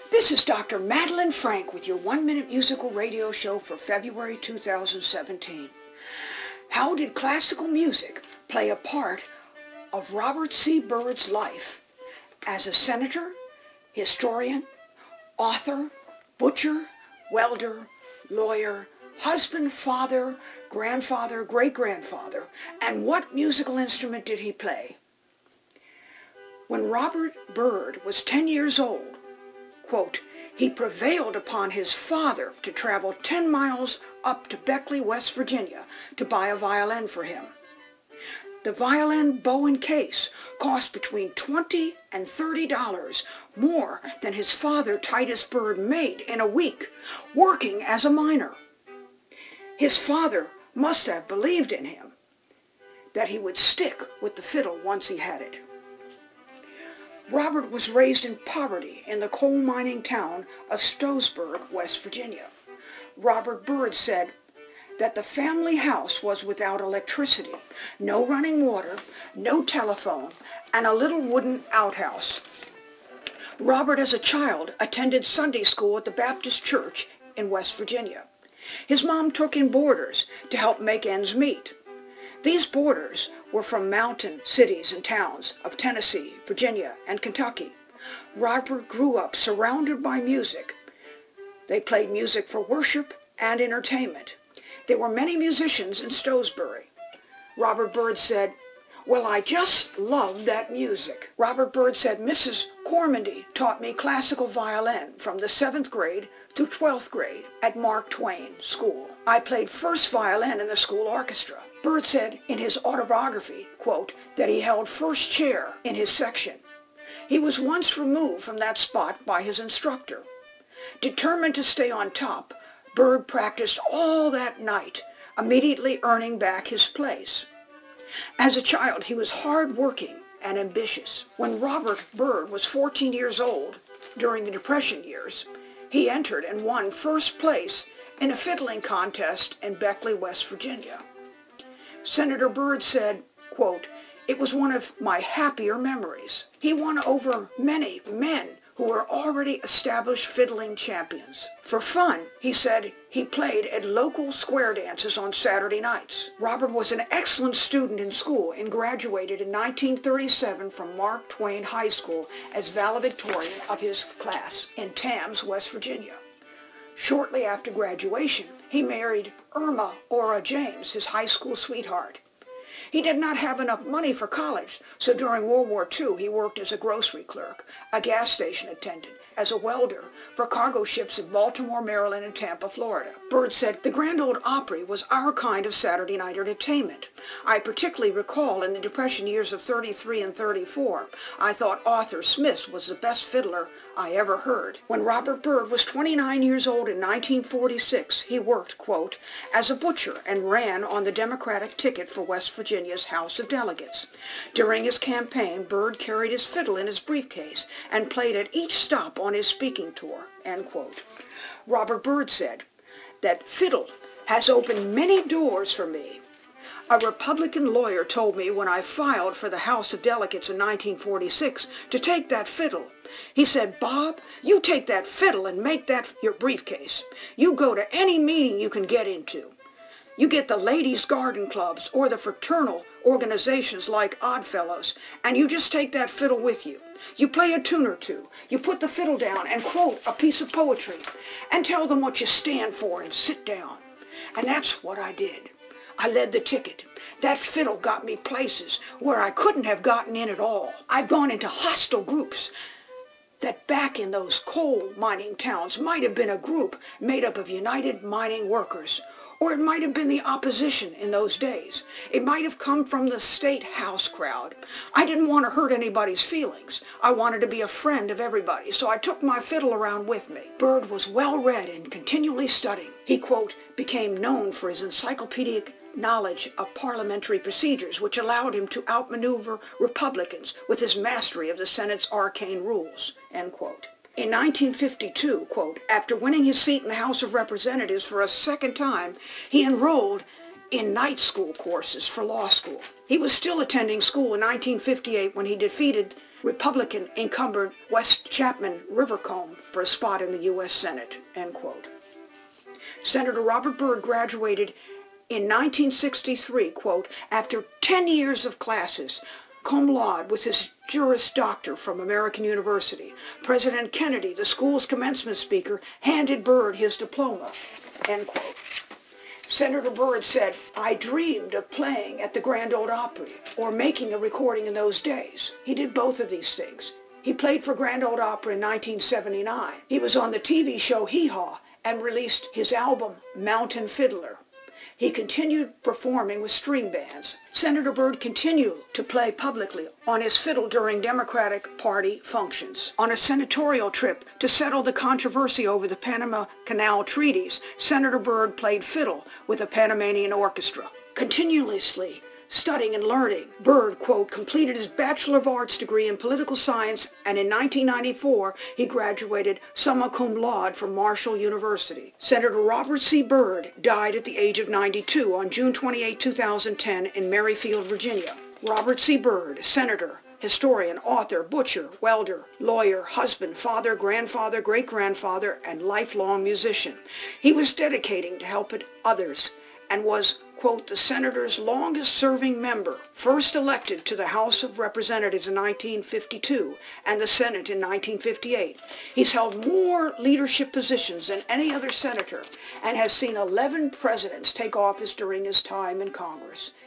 This is Dr. Madeline Frank with your 1-minute musical radio show for February 2017. How did classical music play a part of Robert C. Byrd's life as a senator, historian, author, butcher, welder, lawyer, husband, father, grandfather, great-grandfather, and what musical instrument did he play? When Robert Byrd was 10 years old, quote, he prevailed upon his father to travel 10 miles up to Beckley, West Virginia, to buy a violin for him. The violin bow and case cost between $20 and $30 more than his father, Titus Byrd, made in a week working as a miner. His father must have believed in him that he would stick with the fiddle once he had it. Robert was raised in poverty in the coal mining town of Stroudsburg, West Virginia. Robert Byrd said that the family house was without electricity, no running water, no telephone, and a little wooden outhouse. Robert, as a child, attended Sunday school at the Baptist Church in West Virginia. His mom took in boarders to help make ends meet. These boarders were from mountain cities and towns of Tennessee, Virginia, and Kentucky. Robert grew up surrounded by music. They played music for worship and entertainment. There were many musicians in Stroudsburg. Robert Byrd said, "Well, I just love that music." Robert Byrd said, "Mrs. Cormandy taught me classical violin from the 7th grade to 12th grade at Mark Twain School. I played first violin in the school orchestra." Byrd said in his autobiography, quote, that he held first chair in his section. He was once removed from that spot by his instructor. Determined to stay on top, Byrd practiced all that night, immediately earning back his place. As a child, he was hard-working and ambitious. When Robert Byrd was 14 years old, during the Depression years, he entered and won first place in a fiddling contest in Beckley, West Virginia. Senator Byrd said, quote, "It was one of my happier memories." He won over many men who were already established fiddling champions. For fun, he said he played at local square dances on Saturday nights. Robert was an excellent student in school and graduated in 1937 from Mark Twain High School as valedictorian of his class in Tams, West Virginia. Shortly after graduation, he married Irma Ora James, his high school sweetheart. He did not have enough money for college, so during World War II he worked as a grocery clerk, a gas station attendant, as a welder for cargo ships in Baltimore, Maryland, and Tampa, Florida. Byrd said, "The Grand Ole Opry was our kind of Saturday night entertainment. I particularly recall in the Depression years of 33 and 34, I thought Arthur Smith was the best fiddler I ever heard." When Robert Byrd was 29 years old in 1946, he worked, quote, as a butcher and ran on the Democratic ticket for West Virginia's House of Delegates. During his campaign, Byrd carried his fiddle in his briefcase and played at each stop on his speaking tour, end quote. Robert Byrd said that fiddle has opened many doors for me. A Republican lawyer told me when I filed for the House of Delegates in 1946 to take that fiddle. He said, "Bob, you take that fiddle and make that your briefcase. You go to any meeting you can get into. You get the ladies' garden clubs or the fraternal organizations like Oddfellows, and you just take that fiddle with you. You play a tune or two. You put the fiddle down and quote a piece of poetry and tell them what you stand for and sit down." And that's what I did. I led the ticket. That fiddle got me places where I couldn't have gotten in at all. I've gone into hostile groups that back in those coal mining towns might have been a group made up of United Mining Workers, or it might have been the opposition in those days. It might have come from the State House crowd. I didn't want to hurt anybody's feelings. I wanted to be a friend of everybody, so I took my fiddle around with me. Byrd was well-read and continually studying. He, quote, became known for his encyclopedic knowledge of parliamentary procedures, which allowed him to outmaneuver Republicans with his mastery of the Senate's arcane rules, end quote. In 1952, quote, after winning his seat in the House of Representatives for a second time, he enrolled in night school courses for law school. He was still attending school in 1958 when he defeated Republican incumbent West Chapman Rivercombe for a spot in the U.S. Senate, end quote. Senator Robert Byrd graduated in 1963, quote, after 10 years of classes, cum laude with his Juris Doctor from American University. President Kennedy, the school's commencement speaker, handed Byrd his diploma, end quote. Senator Byrd said, I dreamed of playing at the Grand Ole Opry or making a recording in those days. He did both of these things. He played for Grand Ole Opry in 1979. He was on the TV show Hee Haw and released his album Mountain Fiddler. He continued performing with string bands. Senator Byrd continued to play publicly on his fiddle during Democratic Party functions. On a senatorial trip to settle the controversy over the Panama Canal treaties, Senator Byrd played fiddle with a Panamanian orchestra. Continuously studying and learning, Byrd, quote, completed his Bachelor of Arts degree in political science, and in 1994 he graduated summa cum laude from Marshall University. Senator Robert C. Byrd died at the age of 92 on June 28, 2010 in Merrifield, Virginia. Robert C. Byrd, senator, historian, author, butcher, welder, lawyer, husband, father, grandfather, great-grandfather, and lifelong musician. He was dedicating to helping others and was, quote, the senator's longest-serving member, first elected to the House of Representatives in 1952 and the Senate in 1958. He's held more leadership positions than any other senator and has seen 11 presidents take office during his time in Congress.